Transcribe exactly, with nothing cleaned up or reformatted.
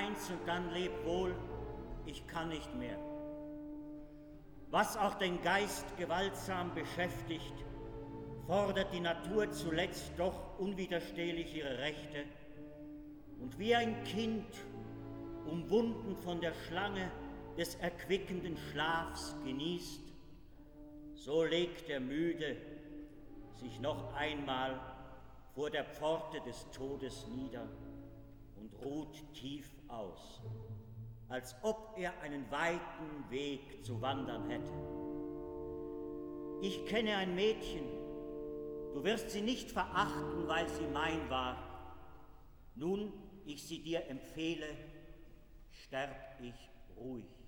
eins und dann leb wohl, ich kann nicht mehr. Was auch den Geist gewaltsam beschäftigt, fordert die Natur zuletzt doch unwiderstehlich ihre Rechte, und wie ein Kind, umwunden von der Schlange des erquickenden Schlafs, genießt, so legt der Müde sich noch einmal vor der Pforte des Todes nieder und ruht tief aus, als ob er einen weiten Weg zu wandern hätte. Ich kenne ein Mädchen, du wirst sie nicht verachten, weil sie mein war. Nun ich sie dir empfehle, sterb ich ruhig.